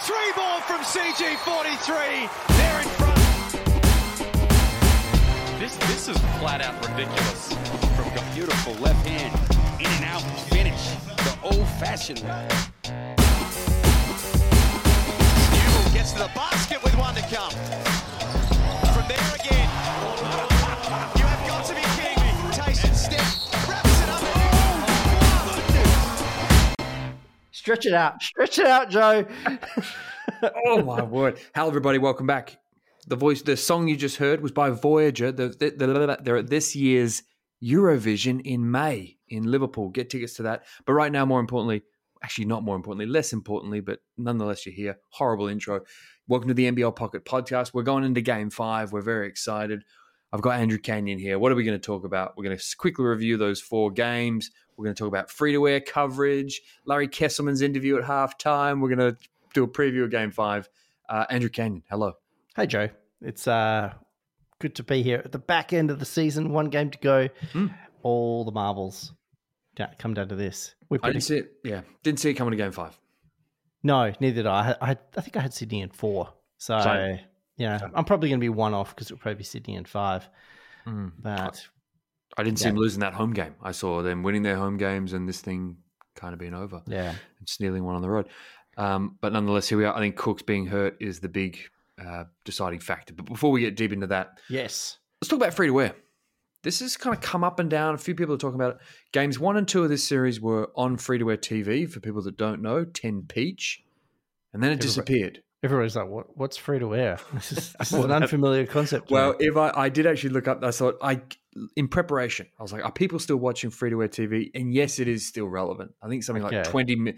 Retrieve ball from CG43. They're in front. This is flat out ridiculous. From a beautiful left hand, in and out finish, the old-fashioned way. Newell gets to the basket with one to come. From there again. You have got to be kidding me. Tyson step, wraps it up. Stretch it out, Joe. Oh my word! Hello, everybody. Welcome back. The song you just heard was by Voyager. They're at this year's Eurovision in May in Liverpool. Get tickets to that. But right now, more importantly, actually not more importantly, less importantly, but nonetheless, you're here. Horrible intro. Welcome to the NBL Pocket Podcast. We're going into Game 5. We're very excited. I've got Andrew Canyon here. What are we going to talk about? We're going to quickly review those 4 games. We're going to talk about free-to-air coverage, Larry Kesselman's interview at halftime. We're going to do a preview of Game 5. Andrew Canyon, hello. Hey, Joe. It's good to be here at the back end of the season. 1 game to go. All the marbles come down to this. I didn't see it. Yeah, didn't see it coming to Game 5. No, neither did I. I think I had Sydney in 4. So, Same. I'm probably going to be 1 off because it'll probably be Sydney in 5. But I didn't see them losing that home game. I saw them winning their home games and this thing kind of being over. Yeah. And stealing one on the road. But nonetheless, here we are. I think Cook's being hurt is the big deciding factor. But before we get deep into that, yes, let's talk about free-to-air. This has kind of come up and down. A few people are talking about it. Games 1 and 2 of this series were on free-to-air TV, for people that don't know, 10 peach. And then it disappeared. Everybody's like, "What's free to air?" This is an unfamiliar concept. Well, if I did actually look up, I thought in preparation, I was like, are people still watching free-to-air TV? And yes, it is still relevant. I think something like 20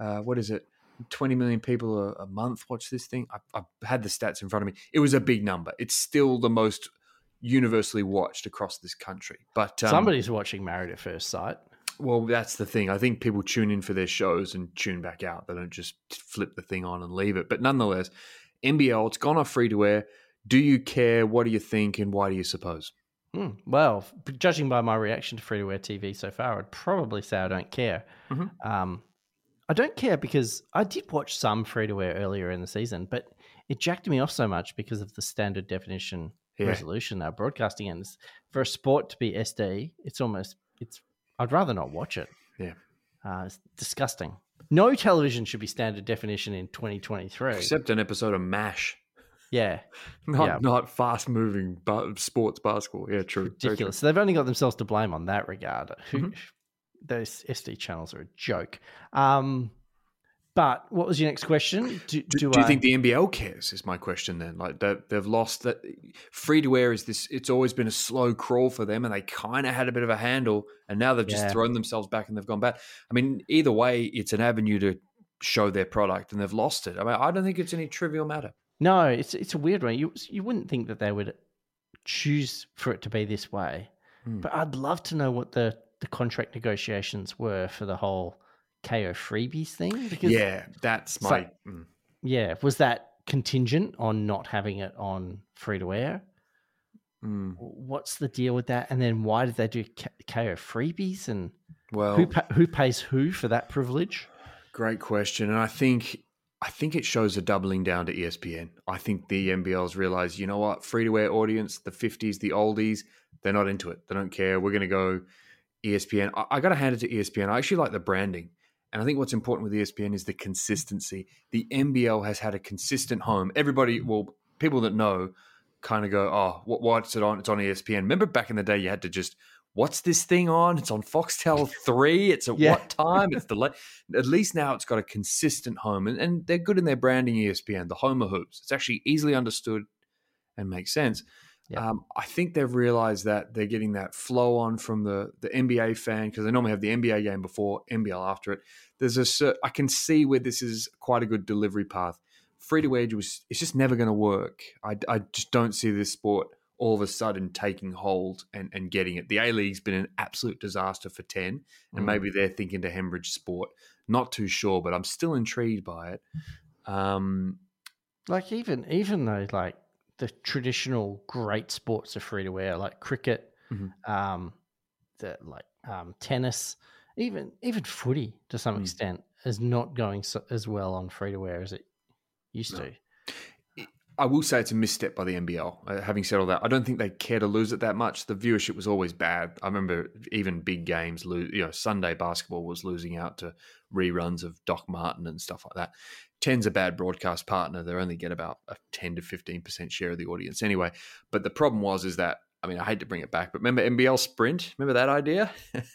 million people a month watch this thing. I've had the stats in front of me. It was a big number. It's still the most universally watched across this country. But somebody's watching Married at First Sight. Well, that's the thing. I think people tune in for their shows and tune back out. They don't just flip the thing on and leave it. But nonetheless, NBL, it's gone off free-to-air. Do you care? What do you think? And why do you suppose? Well, judging by my reaction to free-to-air TV so far, I'd probably say I don't care. I don't care because I did watch some free-to-air earlier in the season, but it jacked me off so much because of the standard definition resolution they're broadcasting. And for a sport to be SD, I'd rather not watch it. Yeah. It's disgusting. No television should be standard definition in 2023. Except an episode of MASH. Yeah. Not fast-moving sports basketball. Yeah, true. Ridiculous. So they've only got themselves to blame on that regard. Those SD channels are a joke. But what was your next question? Do you think the NBL cares is my question then? Like they've lost that free-to-air is this, it's always been a slow crawl for them and they kind of had a bit of a handle and now they've just thrown themselves back and they've gone back. I mean, either way, it's an avenue to show their product and they've lost it. I mean, I don't think it's any trivial matter. No, it's a weird one. You wouldn't think that they would choose for it to be this way. But I'd love to know what the contract negotiations were for the whole KO freebies thing. Because that's my... was that contingent on not having it on free-to-air? What's the deal with that? And then why did they do KO freebies? And who pays who for that privilege? Great question. And I think it shows a doubling down to ESPN. I think the NBL's realized, you know what, free-to-air audience, the 50s, the oldies, they're not into it. They don't care. We're going to go ESPN. I got to hand it to ESPN. I actually like the branding. And I think what's important with ESPN is the consistency. The NBL has had a consistent home. People that know kind of go, oh, what's it on? It's on ESPN. Remember back in the day you had to just, what's this thing on? It's on Foxtel 3. It's at what time? It's at least now it's got a consistent home. And they're good in their branding, ESPN, the home of hoops. It's actually easily understood and makes sense. I think they've realized that they're getting that flow on from the NBA fan because they normally have the NBA game before, NBL after it. I can see where this is quite a good delivery path. Free-to-air, it's just never going to work. I just don't see this sport all of a sudden taking hold and getting it. The A-League's been an absolute disaster for 10, and maybe they're thinking to hemorrhage sport. Not too sure, but I'm still intrigued by it. Like even though like the traditional great sports are free to air, like cricket, tennis, even footy to some extent is not going as well on free to air as it used to. I will say it's a misstep by the NBL. Having said all that, I don't think they care to lose it that much. The viewership was always bad. I remember even big games, Sunday basketball was losing out to reruns of Doc Martin and stuff like that. 10's a bad broadcast partner. They only get about a 10 to 15% share of the audience anyway. But the problem is that, I mean, I hate to bring it back, but remember NBL Sprint? Remember that idea?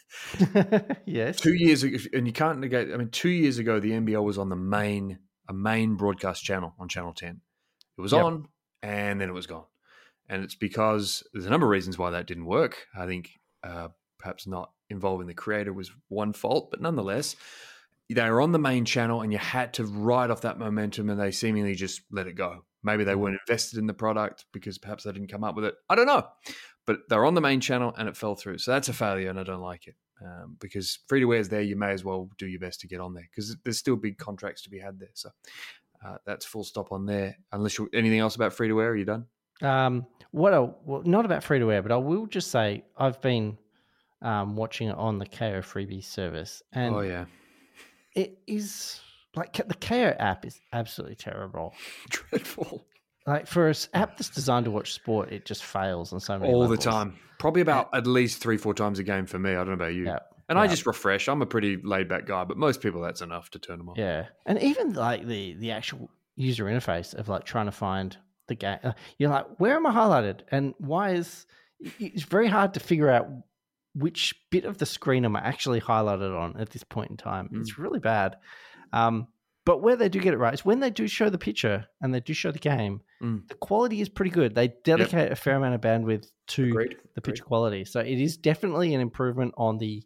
Yes. 2 years ago, and you can't negate, 2 years ago, the NBL was on a main broadcast channel on Channel 10. It was on, and then it was gone. And it's because there's a number of reasons why that didn't work. I think perhaps not involving the creator was one fault, but nonetheless, they were on the main channel and you had to ride off that momentum, and they seemingly just let it go. Maybe they weren't invested in the product because perhaps they didn't come up with it. I don't know. But they're on the main channel and it fell through. So that's a failure, and I don't like it. Because free-to-air is there, you may as well do your best to get on there because there's still big contracts to be had there. So that's full stop on there. Unless anything else about free-to-air, are you done? Well, not about free-to-air, but I will just say I've been watching it on the KO Freebie service. And oh, yeah. It is like the KO app is absolutely terrible. Dreadful. Like for an app that's designed to watch sport, it just fails on so many all levels. the time. Probably about at least 3-4 times a game for me. I don't know about you. I just refresh. I'm a pretty laid back guy, but most people that's enough to turn them on. Yeah, and even like the actual user interface of like trying to find the game, you're like, where am I highlighted, and why is it's very hard to figure out which bit of the screen am I actually highlighted on at this point in time. It's really bad. But where they do get it right is when they do show the picture and they do show the game, the quality is pretty good. They dedicate a fair amount of bandwidth to the picture quality. So it is definitely an improvement on the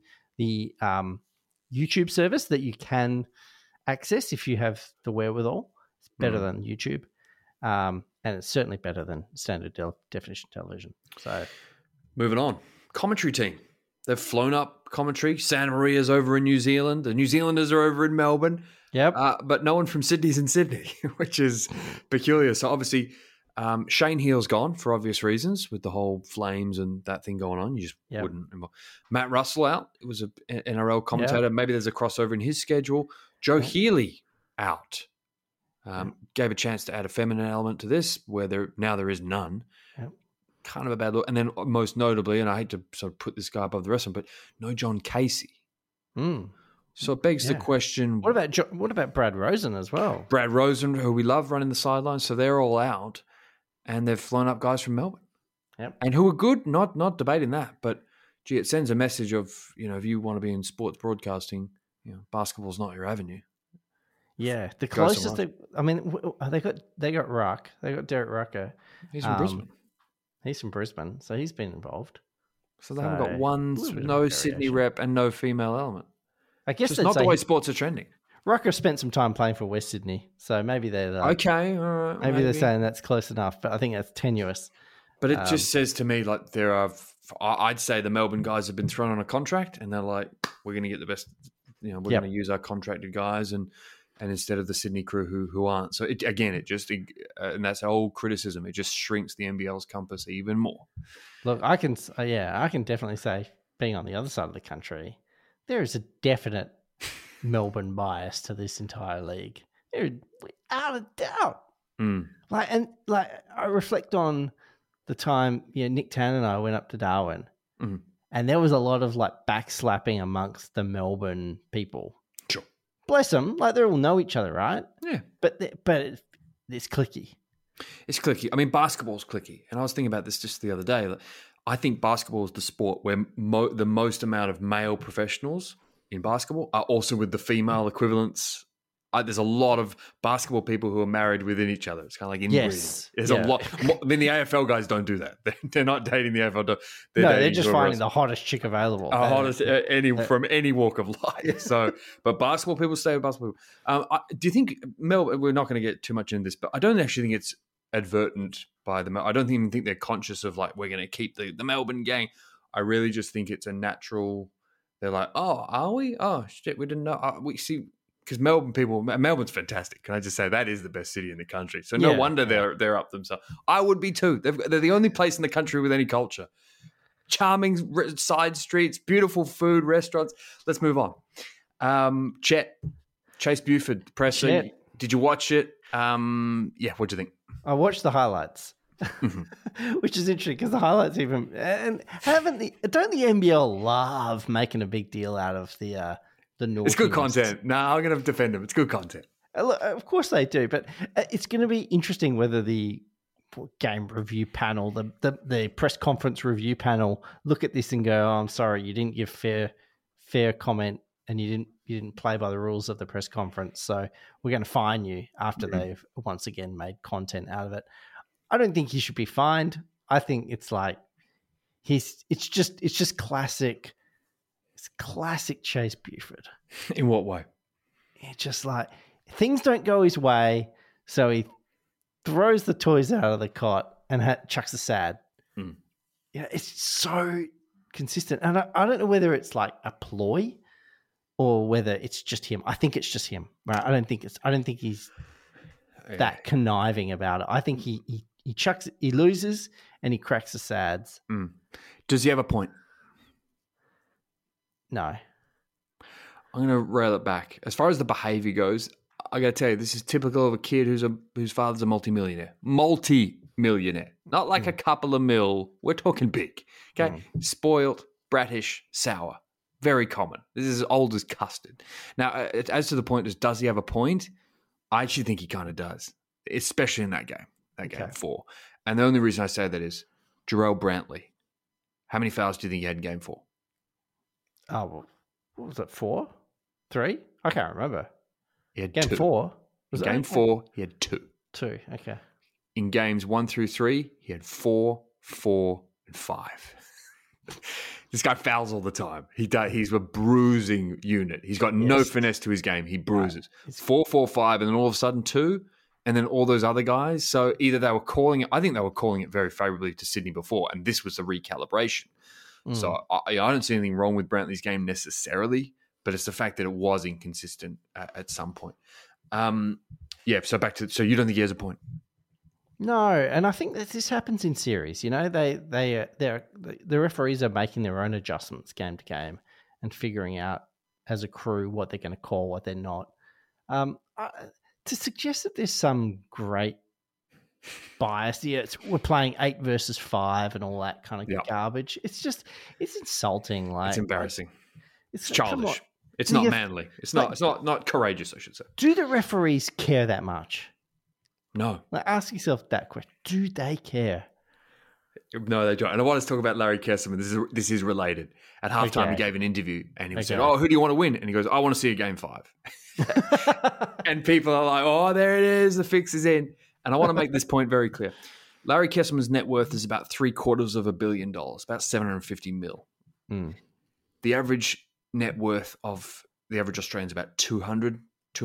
YouTube service that you can access if you have the wherewithal. It's better than YouTube. And it's certainly better than standard definition television. So moving on. Commentary team. They've flown up commentary. Santa Maria's over in New Zealand. The New Zealanders are over in Melbourne. Yep. But no one from Sydney's in Sydney, which is peculiar. So obviously, Shane Heal's gone for obvious reasons with the whole Flames and that thing going on. You just wouldn't. Matt Russell out. It was an NRL commentator. Maybe there's a crossover in his schedule. Joe Healy out. Gave a chance to add a feminine element to this where there is none. Yep. Kind of a bad look. And then most notably, and I hate to sort of put this guy above the rest of them, but no John Casey. So it begs the question. What about Brad Rosen as well? Brad Rosen, who we love running the sidelines. So they're all out, and they've flown up guys from Melbourne. Yep. And who are good, not debating that. But, gee, it sends a message of, if you want to be in sports broadcasting, basketball's not your avenue. Yeah, the closest they got Ruck. They got Derek Rucker. He's from Brisbane. He's from Brisbane, so he's been involved. So they haven't got no Sydney rep and no female element. I guess it's not the way sports are trending. Rucker spent some time playing for West Sydney, so maybe they're okay. All right, maybe they're saying that's close enough, but I think that's tenuous. But it just says to me like I'd say the Melbourne guys have been thrown on a contract, and they're like, we're going to get the best. We're going to use our contracted guys and instead of the Sydney crew who aren't. So it just and that's old criticism. It just shrinks the NBL's compass even more. Look, I can definitely say, being on the other side of the country, there is a definite Melbourne bias to this entire league. Without a doubt. I reflect on the time Nick Tan and I went up to Darwin, and there was a lot of backslapping amongst the Melbourne people. Sure. Bless them, they all know each other, right? Yeah. But it's cliquey. It's cliquey. I mean, basketball's cliquey. And I was thinking about this just the other day. I think basketball is the sport where the most amount of male professionals in basketball are also with the female equivalents. There's a lot of basketball people who are married within each other. It's kind of like inbreeding. Yes. There's a lot. I mean, the AFL guys don't do that. They're not dating the AFL. They're just finding the hottest chick available. From any walk of life. So, but basketball people stay with basketball people. Do you think Melbourne? We're not going to get too much into this, but I don't actually think it's advertent by them. I don't even think they're conscious of we're going to keep the Melbourne gang. I really just think it's a natural. They're like, oh, are we? Oh shit, we didn't know. We see. Because Melbourne's fantastic. Can I just say that is the best city in the country? So no wonder they're up themselves. I would be too. They're the only place in the country with any culture. Charming side streets, beautiful food, restaurants. Let's move on. Chase Buford, presser. Did you watch it? Yeah, what do you think? I watched the highlights, Mm-hmm. which is interesting because the highlights don't the NBL love making a big deal out of the naughtiness? It's good content. No, I'm going to defend them. It's good content. Look, of course they do, but it's going to be interesting whether the game review panel, the press conference review panel, look at this and go, "Oh, I'm sorry, you didn't give fair comment, and you didn't play by the rules of the press conference. So we're going to fine you after they've once again made content out of it." I don't think he should be fined. I think it's like it's just classic. It's classic Chase Buford. In what way? It's just like things don't go his way, so he throws the toys out of the cot and chucks a sad. Mm. Yeah, it's so consistent, and I don't know whether it's like a ploy or whether it's just him. I think it's just him. Right? I don't think he's that conniving about it. I think he chucks it, he loses and he cracks the sads. Mm. Does he have a point? No. I'm going to rail it back. As far as the behavior goes, I got to tell you, this is typical of a kid whose father's a multimillionaire. Multi-millionaire. Not like a couple of mil. We're talking big. Okay? Spoiled, brattish, sour. Very common. This is as old as custard. Now, as to the point, does he have a point? I actually think he kind of does, especially in that game, game 4. And the only reason I say that is Jarrell Brantley. How many fouls do you think he had in game 4? Oh, well, what was it, 4? 3? I can't remember. He had game 2. 4? In game 4, he had 2. 2, okay. In games 1 through 3, he had 4, 4, and 5. This guy fouls all the time. He's a bruising unit. He's got no finesse to his game. He bruises. Right. 4, 4, 5, and then all of a sudden 2, and then all those other guys. So either they were calling it, I think they were calling it very favorably to Sydney before, and this was the recalibration. So I don't see anything wrong with Brantley's game necessarily, but it's the fact that it was inconsistent at some point. So you don't think he has a point? No, and I think that this happens in series. You know, the referees are making their own adjustments game to game and figuring out as a crew what they're going to call, what they're not. To suggest that there's some great bias, we're playing 8 versus 5 and all that kind of garbage. It's insulting. Like, it's embarrassing. It's childish. It's not manly. It's not courageous, I should say. Do the referees care that much? No. Like, ask yourself that question. Do they care? No, they don't. And I want to talk about Larry Kesselman. This is related. At halftime, he gave an interview and he said, "Oh, who do you want to win?" And he goes, "I want to see a game 5." And people are like, "Oh, there it is. The fix is in." And I want to make this point very clear. Larry Kesselman's net worth is about $750 million, about $750 million. The average net worth of the average Australian is about 200K,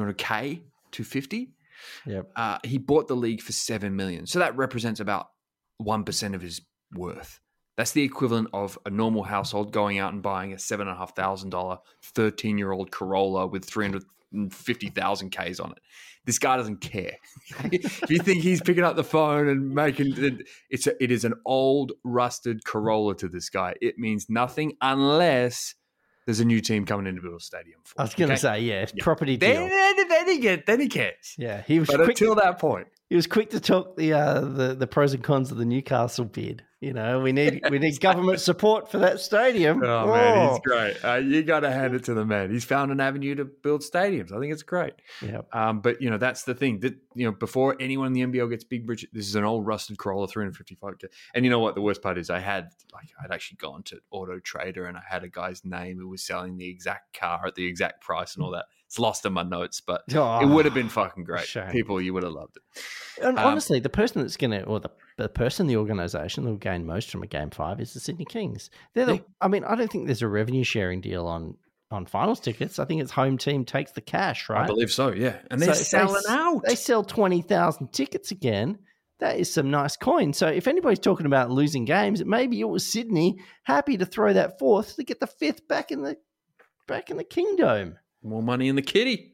250. Yep. He bought the league for $7 million. So that represents about 1% of his worth. That's the equivalent of a normal household going out and buying a $7,500 13-year-old Corolla with 350,000 Ks on it. This guy doesn't care. If you think he's picking up the phone and making it is an old rusted Corolla to this guy. It means nothing unless there's a new team coming in to build a stadium for. I was going to say, property deal. Then he cares. Yeah, he was. But until that point, he was quick to talk the pros and cons of the Newcastle bid. You know, we need government support for that stadium. Oh man, he's great. You got to hand it to the man. He's found an avenue to build stadiums. I think it's great. Yeah. But that's the thing that before anyone in the NBL gets big, this is an old rusted Corolla 355K. And you know what? The worst part is I'd actually gone to Auto Trader and I had a guy's name who was selling the exact car at the exact price and all that. It's lost in my notes, but it would have been fucking great. Shame. People, you would have loved it. And honestly, the person that's going to, or the person in the organisation that will gain most from a Game 5 is the Sydney Kings. I don't think there's a revenue sharing deal on finals tickets. I think it's home team takes the cash, right? I believe so, yeah. And they're selling out. They sell 20,000 tickets again. That is some nice coin. So if anybody's talking about losing games, maybe it was Sydney happy to throw that 4th to get the 5th back in the Kingdom. More money in the kitty.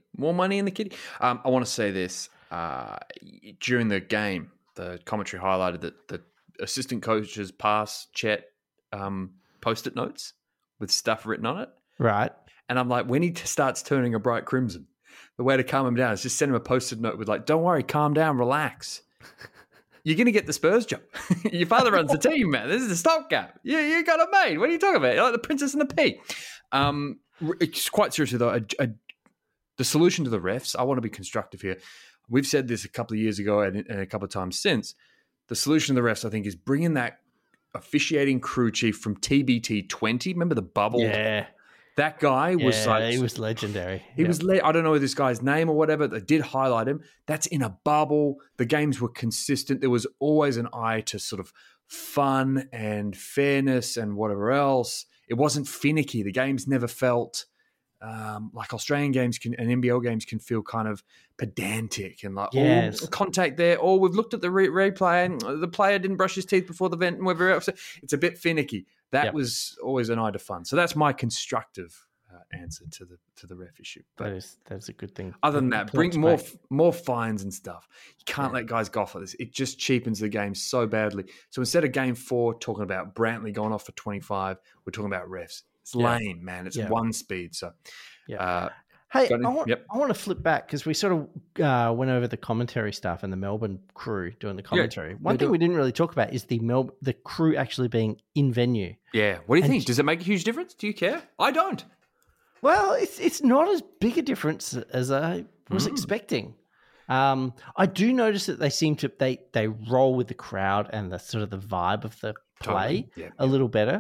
I want to say this. During the game, the commentary highlighted that the assistant coaches pass Chet Post-it notes with stuff written on it. Right. And I'm like, when he starts turning a bright crimson, the way to calm him down is just send him a post-it note with like, don't worry, calm down, relax. You're going to get the Spurs job. Your father runs the team, man. This is a stopgap. You got it made. What are you talking about? You're like the Princess and the Pea. It's quite seriously, though, the solution to the refs, I want to be constructive here. We've said this a couple of years ago and a couple of times since. The solution to the refs, I think, is bringing that officiating crew chief from TBT 20. Remember the bubble? Yeah. That guy was he was legendary. He was, I don't know this guy's name or whatever. They did highlight him. That's in a bubble. The games were consistent. There was always an eye to sort of fun and fairness and whatever else. It wasn't finicky. The games never felt like Australian games and NBL games can feel kind of pedantic and like, contact there. Or we've looked at the replay and the player didn't brush his teeth before the vent and whatever else. It's a bit finicky. That was always an eye to fun. So that's my constructive answer to the ref issue. But that's a good thing. Other than that, bring more fines and stuff. You can't let guys go off like this. It just cheapens the game so badly. So instead of game 4 talking about Brantley going off for 25, we're talking about refs. It's lame, man. It's one speed. So, hey, I want to flip back because we sort of went over the commentary stuff and the Melbourne crew doing the commentary. One thing we didn't really talk about is the crew actually being in venue. Yeah. What do you think? Does it make a huge difference? Do you care? I don't. Well, it's not as big a difference as I was expecting. I do notice that they seem to they roll with the crowd and the sort of the vibe of the play a little better.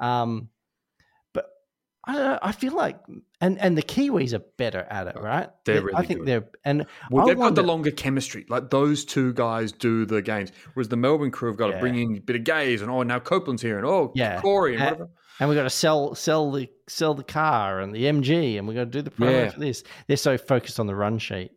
I don't know. I feel like, and the Kiwis are better at it, right? They're really I think good. they're, and they've got the longer chemistry. Like those two guys do the games, whereas the Melbourne crew have got to bring in a bit of Gaze and now Copeland's here and Corey and whatever. And we got to sell the car and the MG, and we got to do the promo for this. They're so focused on the run sheet.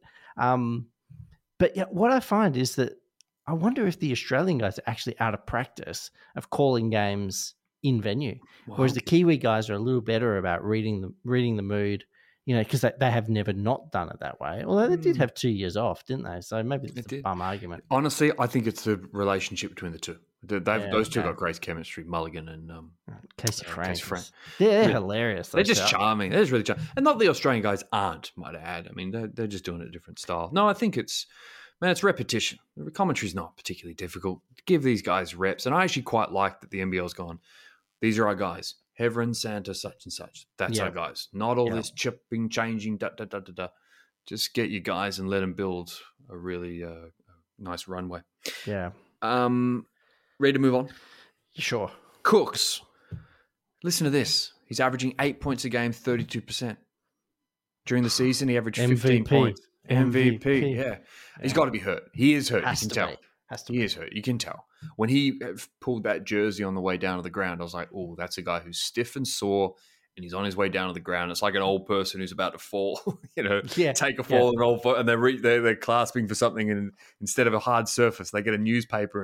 But what I find is that I wonder if the Australian guys are actually out of practice of calling games in venue, whereas the Kiwi guys are a little better about reading the mood, because they have never not done it that way. Although they did have 2 years off, didn't they? So maybe it's a bum argument. Honestly, I think it's the relationship between the two. Those two got great chemistry, Mulligan and Casey Frank. They're hilarious. They're just charming. They're just really charming. And not the Australian guys aren't, might I add. I mean, they're just doing it a different style. No, I think it's repetition. The commentary's not particularly difficult. Give these guys reps. And I actually quite like that the NBL's gone, these are our guys. Heverin, Santa, such and such. That's our guys. Not all this chipping, changing, Just get your guys and let them build a really nice runway. Yeah. Ready to move on? Sure. Cooks. Listen to this. He's averaging 8 points a game, 32%. During the season, he averaged 15 points. MVP. Yeah. He's got to be hurt. He is hurt. You can tell. He is hurt. You can tell. When he pulled that jersey on the way down to the ground, I was like, oh, that's a guy who's stiff and sore, and he's on his way down to the ground. It's like an old person who's about to fall, take a fall and roll, and they're clasping for something, and instead of a hard surface, they get a newspaper,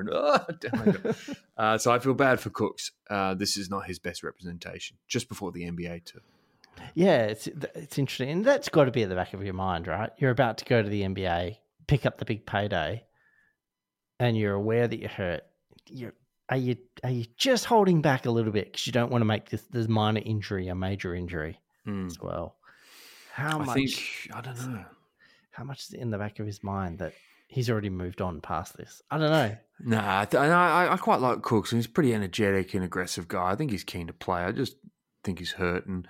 and so I feel bad for Cooks. This is not his best representation, just before the NBA too. Yeah, it's interesting, and that's got to be at the back of your mind, right? You're about to go to the NBA, pick up the big payday, and you're aware that you're hurt. Are you just holding back a little bit because you don't want to make this minor injury a major injury as well? I don't know. How much is in the back of his mind that he's already moved on past this? I don't know. Nah, I quite like Cooks. He's a pretty energetic and aggressive guy. I think he's keen to play. I just think he's hurt. And,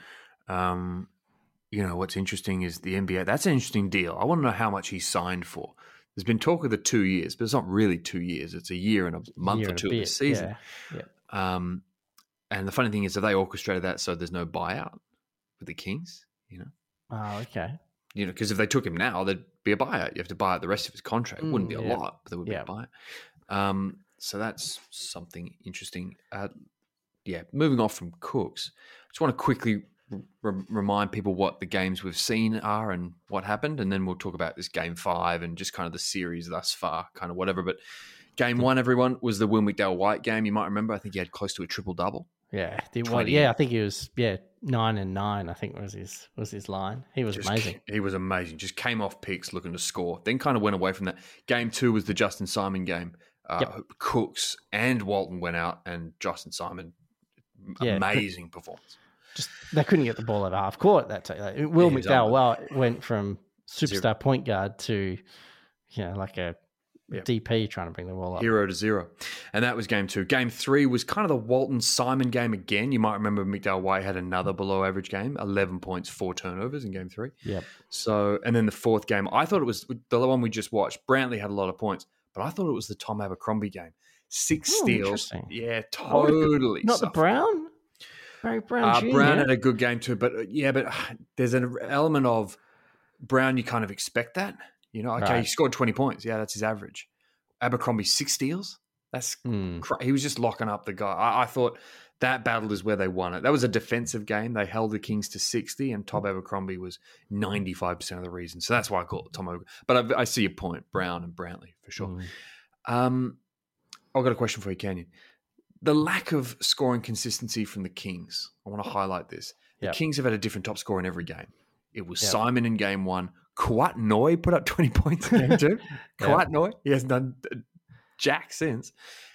what's interesting is the NBA. That's an interesting deal. I want to know how much he signed for. There's been talk of the 2 years, but it's not really 2 years. It's a year and a month or two of the season. Yeah. And the funny thing is that they orchestrated that so there's no buyout with the Kings, Oh, okay. Because if they took him now, there'd be a buyout. You have to buy out the rest of his contract. It wouldn't be a lot, but there would be a buyout. So that's something interesting. Moving off from Cooks, I just want to quickly remind people what the games we've seen are and what happened, and then we'll talk about this game 5 and just kind of the series thus far, kind of whatever. But game 1, everyone, was the Will McDowell-White game. You might remember, I think he had close to a triple-double. Yeah, I think he was 9 and 9. I think was his line. He was amazing. He was amazing. Just came off picks looking to score. Then kind of went away from that. Game 2 was the Justin Simon game. Cooks and Walton went out, and Justin Simon, amazing performance. Just they couldn't get the ball at half court that day. Will McDowell went from superstar point guard to, like a Yep. DP trying to bring the ball up. 0-0. And that was game 2. Game 3 was kind of the Walton-Simon game again. You might remember McDowell White had another below-average game, 11 points, 4 turnovers in game 3. Yep. So, and then the 4th game, I thought it was the one we just watched. Brantley had a lot of points, but I thought it was the Tom Abercrombie game. 6 steals. Interesting. Yeah, totally. Not the Brown? Barry Brown Jr. Brown had a good game too, but there's an element of Brown, you kind of expect that. Okay, he scored 20 points. Yeah, that's his average. Abercrombie, 6 steals. That's he was just locking up the guy. I thought that battle is where they won it. That was a defensive game. They held the Kings to 60, and Tom Abercrombie was 95% of the reason. So that's why I call it Tom Abercrombie. But I see your point, Brown and Brantley, for sure. I've got a question for you, Canyon. The lack of scoring consistency from the Kings, I want to highlight this. The Kings have had a different top scorer in every game. It was Simon in game 1. Kawhi Noy put up 20 points in game 2. Kawhi Noy, he hasn't done jack since.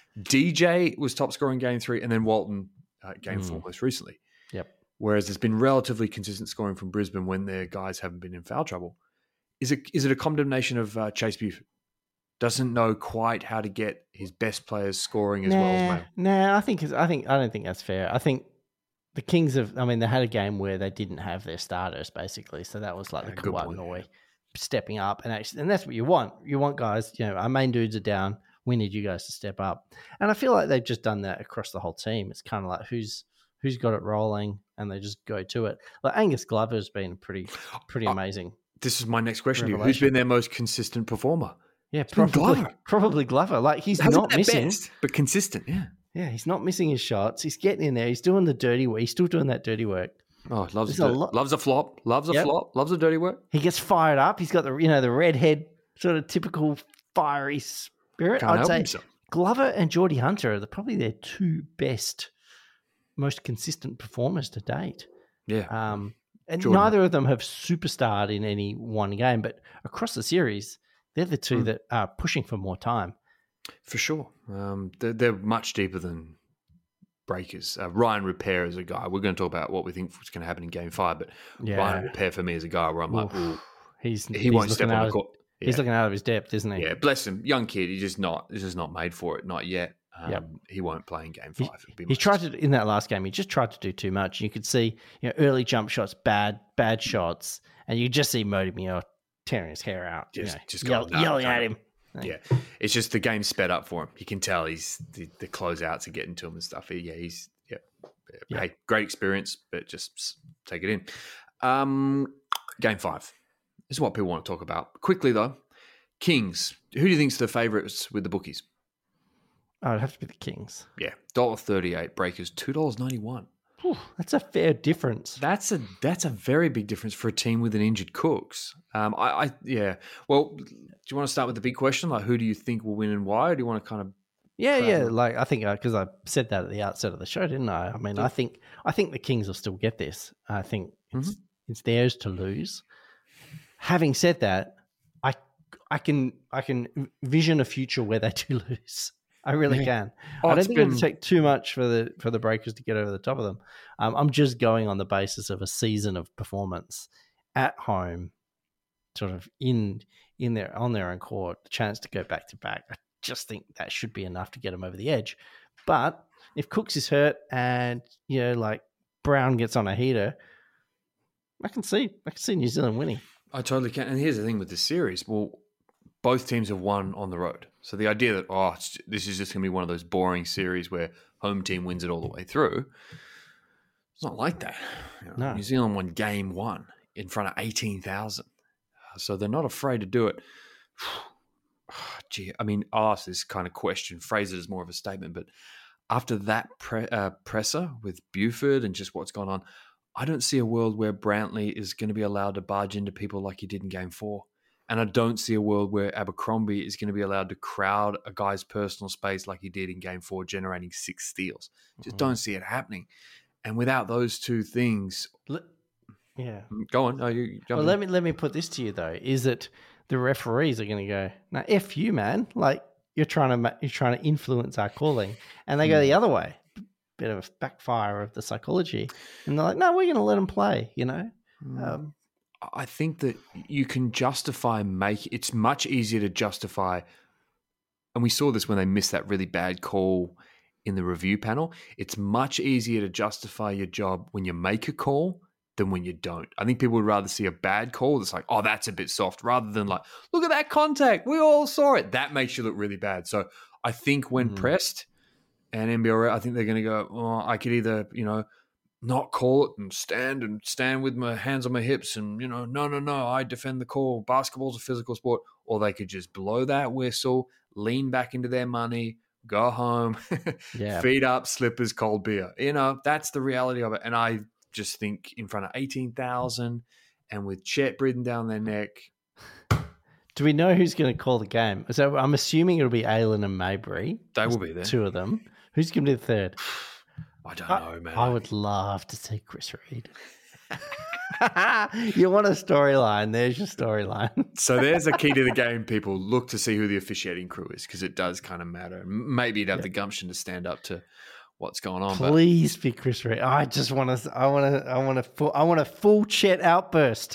DJ was top scorer in game 3, and then Walton game 4 most recently. Yep. Whereas there's been relatively consistent scoring from Brisbane when their guys haven't been in foul trouble. Is it a condemnation of Chase Buford? Doesn't know quite how to get his best players scoring as well as May. No, I don't think that's fair. I think the Kings they had a game where they didn't have their starters basically, so that was like the Kawhi Noy stepping up, and that's what you want. You want guys, our main dudes are down. We need you guys to step up, and I feel like they've just done that across the whole team. It's kind of like who's got it rolling, and they just go to it. Like Angus Glover's been pretty amazing. This is my next question to you. Who's been their most consistent performer? Yeah, probably Glover. Like he's not missing, best, but consistent. Yeah, he's not missing his shots. He's getting in there. He's doing the dirty work. He's still doing that dirty work. Oh, loves a flop. Loves a flop. Loves a dirty work. He gets fired up. He's got the redhead sort of typical fiery spirit. I'd say Glover and Geordie Hunter are probably their 2 best, most consistent performers to date. Yeah. And neither of them have superstarred in any one game, but across the series, they're the 2 that are pushing for more time. For sure. They're much deeper than Breakers. Ryan Repair is a guy. We're going to talk about what we think is going to happen in Game 5, but Ryan Repair for me is a guy where I'm like, he won't step on the court. He's looking out of his depth, isn't he? Yeah, bless him. Young kid. He's just not made for it. Not yet. He won't play in Game 5. He tried to, in that last game, he just tried to do too much. You could see early jump shots, bad shots, and you just see Mody Muir tearing his hair out. Just yelling at him. Yeah, it's just the game's sped up for him. You can tell he's the closeouts are getting to him and stuff. Hey, great experience, but just take it in. Game 5. This is what people want to talk about. Quickly though, Kings. Who do you think's the favourites with the bookies? Oh, it'd have to be the Kings. Yeah, $1.38. Breakers $2.91. That's a fair difference. That's a very big difference for a team with an injured Cooks. Well, do you want to start with the big question? Like, who do you think will win and why? Or do you want to kind of? Yeah. Like, I think because I said that at the outset of the show, didn't I? I mean, I think the Kings will still get this. I think it's theirs to lose. Having said that, I can vision a future where they do lose. I really can. I don't think it'll take too much for the Breakers to get over the top of them. I'm just going on the basis of a season of performance at home, sort of on their own court, the chance to go back to back. I just think that should be enough to get them over the edge. But if Cooks is hurt and like Brown gets on a heater, I can see New Zealand winning. I totally can. And here's the thing with this series. Well, both teams have won on the road. So the idea that, this is just going to be one of those boring series where home team wins it all the way through, it's not like that. No. New Zealand won game 1 in front of 18,000. So they're not afraid to do it. Gee, I mean, I'll ask this kind of question, phrase it as more of a statement, but after that presser with Buford and just what's gone on, I don't see a world where Brantley is going to be allowed to barge into people like he did in game 4. And I don't see a world where Abercrombie is going to be allowed to crowd a guy's personal space like he did in game 4, generating 6 steals. Just don't see it happening. And without those 2 things... Yeah. Go on. Well, let me put this to you, though, is that the referees are going to go, now, F you, man. Like, you're trying to influence our calling. And they go the other way. Bit of a backfire of the psychology. And they're like, no, we're going to let them play, I think that you can justify it's much easier to justify, and we saw this when they missed that really bad call in the review panel. It's much easier to justify your job when you make a call than when you don't. I think people would rather see a bad call that's like, oh, that's a bit soft, rather than like, look at that contact. We all saw it. That makes you look really bad. So I think when pressed and NBL, I think they're going to go, oh, I could either, not call it and stand with my hands on my hips and, no, I defend the call. Basketball's a physical sport. Or they could just blow that whistle, lean back into their money, go home, feet up, slippers, cold beer. That's the reality of it. And I just think in front of 18,000 and with Chet breathing down their neck. Do we know who's going to call the game? So I'm assuming it'll be Aylin and Maybury. They will be there. Two of them. Who's going to be the third? I don't know, man. I would love to see Chris Reed. You want a storyline? There's your storyline. So there's a key to the game, people. Look to see who the officiating crew is, because it does kind of matter. Maybe you'd have the gumption to stand up to what's going on. Please be Chris Reed. I just want to. I want a full Chet outburst.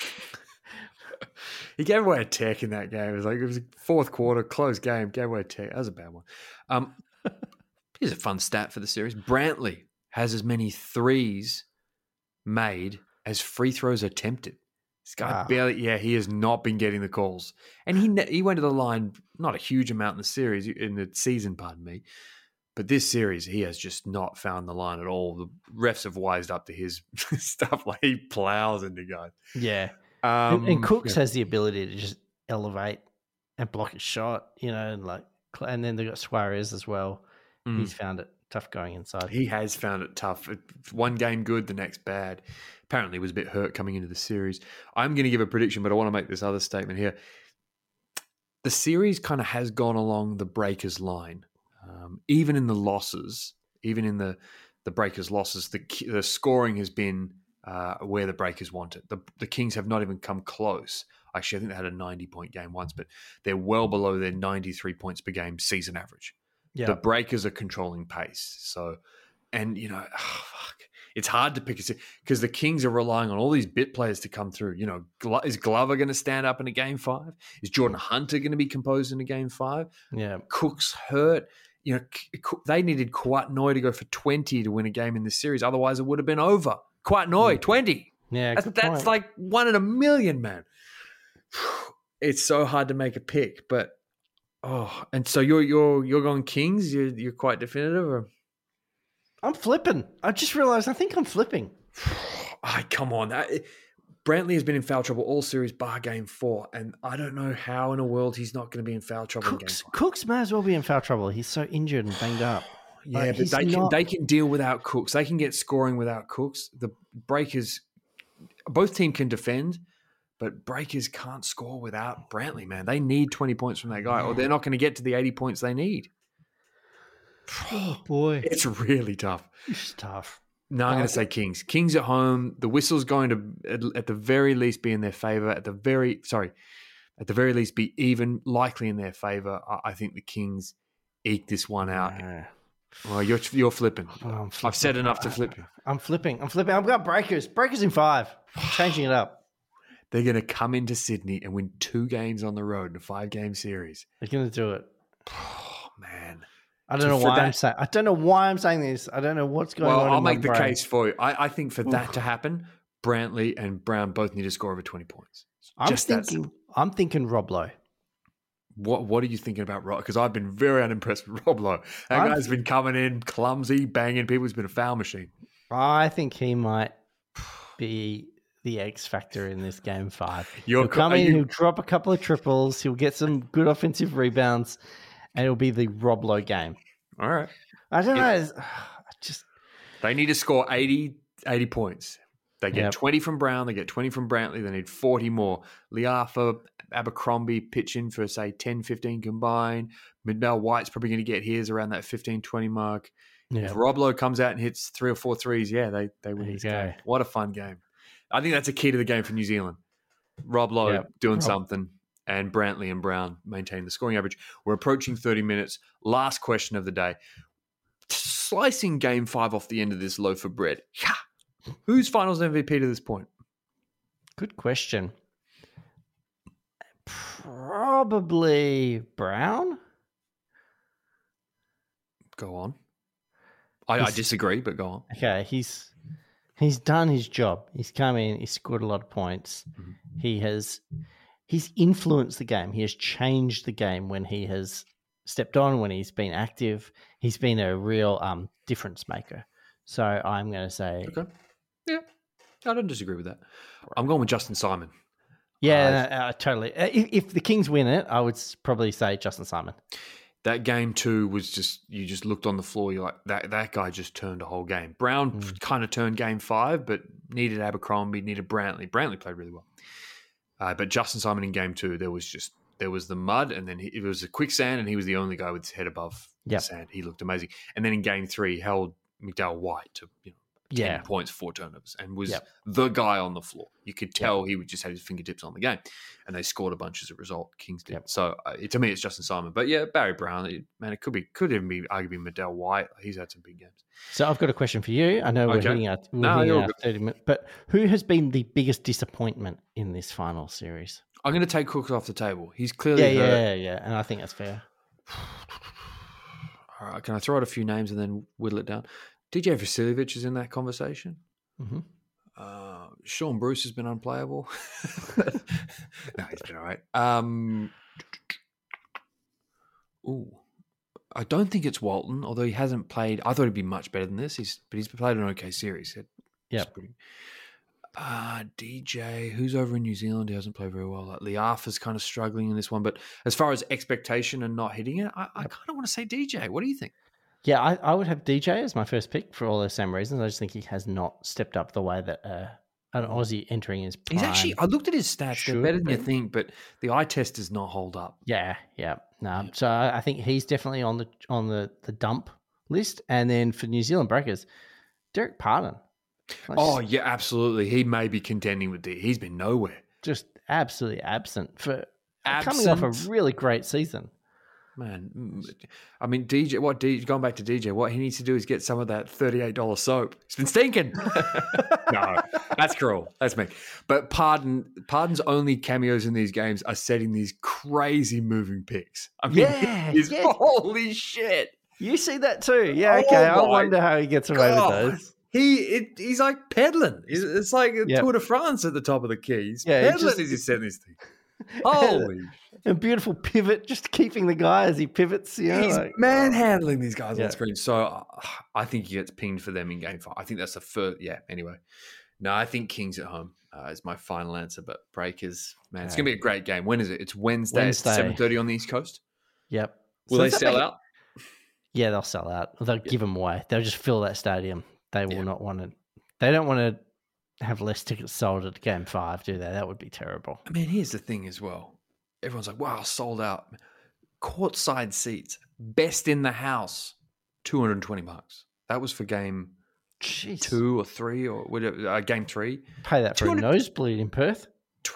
He gave away a tech in that game. It was fourth quarter, close game, gave away a tech. That was a bad one. Here's a fun stat for the series. Brantley has as many threes made as free throws attempted. This guy he has not been getting the calls. And he went to the line, not a huge amount in the season, pardon me. But this series, he has just not found the line at all. The refs have wised up to his stuff. Like, he plows into guys. Yeah. And Cooks has the ability to just elevate and block a shot, and then they've got Suarez as well. He's found it tough going inside. He has found it tough. One game good, the next bad. Apparently was a bit hurt coming into the series. I'm going to give a prediction, but I want to make this other statement here. The series kind of has gone along the Breakers line. Even in the losses, even in the Breakers losses, the scoring has been where the Breakers want it. The Kings have not even come close. Actually, I think they had a 90-point game once, but they're well below their 93 points per game season average. Yeah. The Breakers are controlling pace. So, and, it's hard to pick because the Kings are relying on all these bit players to come through. Is Glover going to stand up in a game 5? Is Jordan Hunter going to be composed in a game 5? Yeah. Cook's hurt. They needed Kouat-Noi to go for 20 to win a game in this series. Otherwise, it would have been over. Kouat-Noi, 20. Yeah, that's like 1 in a million, man. It's so hard to make a pick, but and so you're going Kings? You're quite definitive, or? I'm flipping. I just realized I think I'm flipping. Come on. Brantley has been in foul trouble all series bar game 4, and I don't know how in the world he's not going to be in foul trouble in game 5. Cooks may as well be in foul trouble. He's so injured and banged up. Yeah, but they can deal without Cooks. They can get scoring without Cooks. The Breakers, both teams can defend, but Breakers can't score without Brantley, man. They need 20 points from that guy, or they're not going to get to the 80 points they need. Oh, boy. It's really tough. It's tough. No, I'm going to say Kings. Kings at home. The whistle's going to, at the very least, be in their favor. At the very least, be even likely in their favor. I think the Kings eke this one out. Yeah. Well, you're flipping. I've said enough to flip you. I'm flipping. I've got Breakers. Breakers in 5. Changing it up. They're going to come into Sydney and win 2 games on the road in a 5-game series. They're going to do it. Oh, man. I don't know why I'm saying this. I don't know what's going on. Well, I'll make the brain. case for you. I think for that to happen, Brantley and Brown both need to score over 20 points. I'm thinking Rob Lowe. What are you thinking about Rob? Because I've been very unimpressed with Rob Lowe. That guy's been coming in clumsy, banging people. He's been a foul machine. I think he might be the X factor in this game 5. He'll come in, he'll drop a couple of triples, he'll get some good offensive rebounds, and it'll be the Rob Lowe game. All right. I don't know. They need to score 80 points. They get 20 from Brown. They get 20 from Brantley. They need 40 more. Liafa, Abercrombie pitch in for, say, 10, 15 combined. Midbell White's probably going to get his around that 15, 20 mark. Yeah. If Rob Lowe comes out and hits 3 or 4 threes, they win this game. What a fun game. I think that's a key to the game for New Zealand. Rob Lowe doing something, and Brantley and Brown maintain the scoring average. We're approaching 30 minutes. Last question of the day. Slicing game 5 off the end of this loaf of bread. Who's finals MVP to this point? Good question. Probably Brown. Go on. I disagree, but go on. Okay, he's done his job. He's come in. He's scored a lot of points. Mm-hmm. He's influenced the game. He has changed the game when he has stepped on. When he's been active, he's been a real difference maker. So I'm going to say, Okay. Yeah, I don't disagree with that. I'm going with Justin Simon. yeah, totally. If the Kings win it, I would probably say Justin Simon. That game 2 was just, you just looked on the floor, you're like, that guy just turned a whole game. Brown kind of turned game 5, but needed Abercrombie, needed Brantley. Brantley played really well. But Justin Simon in game 2, there was the mud, and then it was a quicksand, and he was the only guy with his head above the sand. He looked amazing. And then in game 3, he held McDowell White to 10 points, 4 turnovers, and was the guy on the floor. You could tell he just had his fingertips on the game, and they scored a bunch as a result. Kings did. So to me, it's Justin Simon. But yeah, Barry Brown, it could even be arguably McDowell White. He's had some big games. So I've got a question for you. I know we're hitting our 30 minutes, but who has been the biggest disappointment in this final series? I'm going to take Cooks off the table. He's clearly hurt. Yeah, and I think that's fair. All right, can I throw out a few names and then whittle it down? DJ Vasiljevic is in that conversation. Mm-hmm. Sean Bruce has been unplayable. No, he's been all right. I don't think it's Walton, although he hasn't played. I thought he'd be much better than this. But he's played an okay series. Yeah. DJ, who's over in New Zealand, who hasn't played very well. Like Liafa's kind of struggling in this one. But as far as expectation and not hitting it, I kind of want to say DJ. What do you think? Yeah, I would have DJ as my first pick for all those same reasons. I just think he has not stepped up the way that an Aussie entering his prime. He's actually, I looked at his stats, they're better than you think, but the eye test does not hold up. Yeah. No, so I think he's definitely on the dump list. And then for New Zealand Breakers, Derek Pardon. Yeah, absolutely. He may be contending with D. He's been nowhere. Just absolutely absent coming off a really great season. Man, I mean, going back to DJ, what he needs to do is get some of that $38 soap. It's been stinking. No, that's cruel. That's me. But Pardon's only cameos in these games are setting these crazy moving picks. I mean, holy shit. You see that too? Yeah, okay. I wonder how he gets away with those. He's like peddling. It's like Tour de France at the top of the keys. Yeah, peddling as he's setting these things. Holy a beautiful pivot, just keeping the guy as he pivots. He's manhandling these guys on screen. So I think he gets pinged for them in game 5. I think that's the first. Yeah. Anyway, no, I think Kings at home is my final answer. But Breakers, man, it's gonna be a great game. When is it? It's Wednesday. At 7:30 on the East Coast. Yep. Will they sell out? Yeah, they'll sell out. They'll give them away. They'll just fill that stadium. They will not want to. They don't want to have less tickets sold at game 5, do they? That would be terrible. I mean, here's the thing as well. Everyone's like, wow, sold out. Courtside seats, best in the house, $220. That was for game 2 or 3 or whatever, game 3. Pay that for a nosebleed in Perth.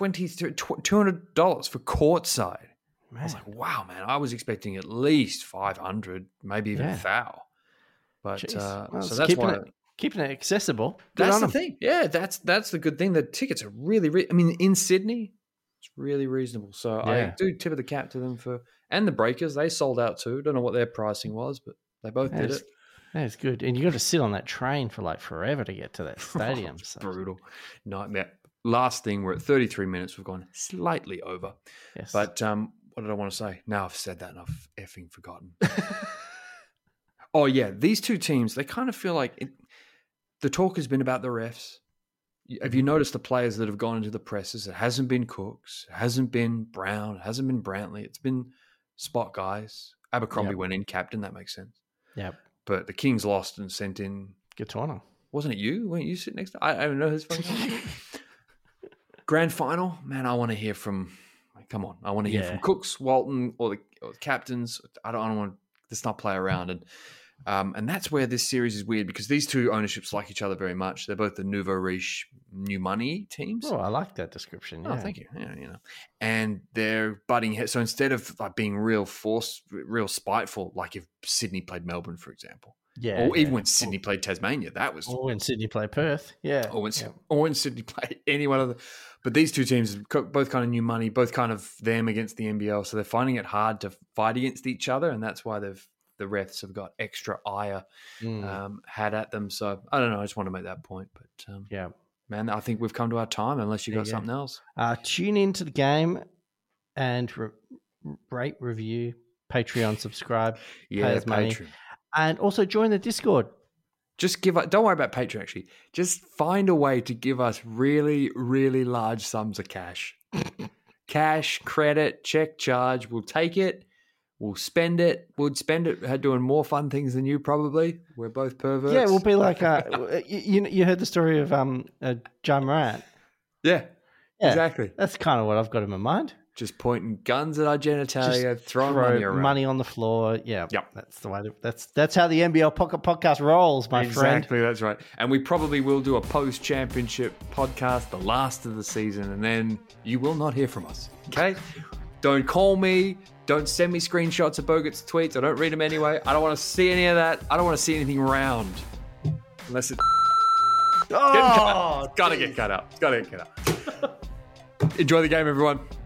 $200 for courtside. Man. I was like, wow, man, I was expecting at least 500, maybe even 1,000. But so that's why... Keeping it accessible. That's the thing. Yeah, that's the good thing. The tickets are really I mean, in Sydney, it's really reasonable. So I do tip of the cap to them and the Breakers. They sold out too. Don't know what their pricing was, but they both did it. That's good. And you got to sit on that train for like forever to get to that stadium. It's brutal. Nightmare. Last thing, we're at 33 minutes. We've gone slightly over. Yes. But what did I want to say? Now I've said that and I've effing forgotten. Oh, yeah. These two teams, they kind of feel like the talk has been about the refs. Have you noticed the players that have gone into the presses? It hasn't been Cooks. It hasn't been Brown. It hasn't been Brantley. It's been spot guys. Abercrombie went in captain. That makes sense. Yeah. But the Kings lost and sent in... Gattuono. Wasn't it you? Weren't you sitting next to... I don't know his phone. Grand final? Man, I want to hear from... Come on. I want to hear from Cooks, Walton, or the captains. I don't want to... Let's not play around. And that's where this series is weird because these two ownerships like each other very much. They're both the nouveau riche, new money teams. Oh, I like that description. Yeah. Oh, thank you. Yeah, and they're butting heads. So instead of like being real spiteful, like if Sydney played Melbourne, for example, Yeah. Or even when Sydney played Tasmania, that was. Or when Sydney play Perth. Yeah. Or when Sydney played any one of the. But these two teams both kind of new money, both kind of them against the NBL, so they're finding it hard to fight against each other, and that's why the refs have got extra ire had at them. So I don't know. I just want to make that point. But Yeah. man, I think we've come to our time. Unless you got something else. Tune into the game and rate, review, Patreon, subscribe, pay us money, Patreon. and also join the Discord. Just don't worry about Patreon, actually. Just find a way to give us really, really large sums of cash. Cash, credit, check, charge. We'll take it. We'll spend it. We'll spend it doing more fun things than you, probably. We're both perverts. Yeah, we'll be like, you heard the story of John Morant. Yeah, exactly. That's kind of what I've got in my mind. Just pointing guns at our genitalia, throwing throw money on the floor. Yeah, that's the way. That's how the NBL Pocket Podcast rolls, my friend. Exactly, that's right. And we probably will do a post-championship podcast, the last of the season, and then you will not hear from us. Okay? Don't call me. Don't send me screenshots of Bogut's tweets. I don't read them anyway. I don't want to see any of that. I don't want to see anything round, unless it's gotta get cut out. Gotta get cut out. Enjoy the game, everyone.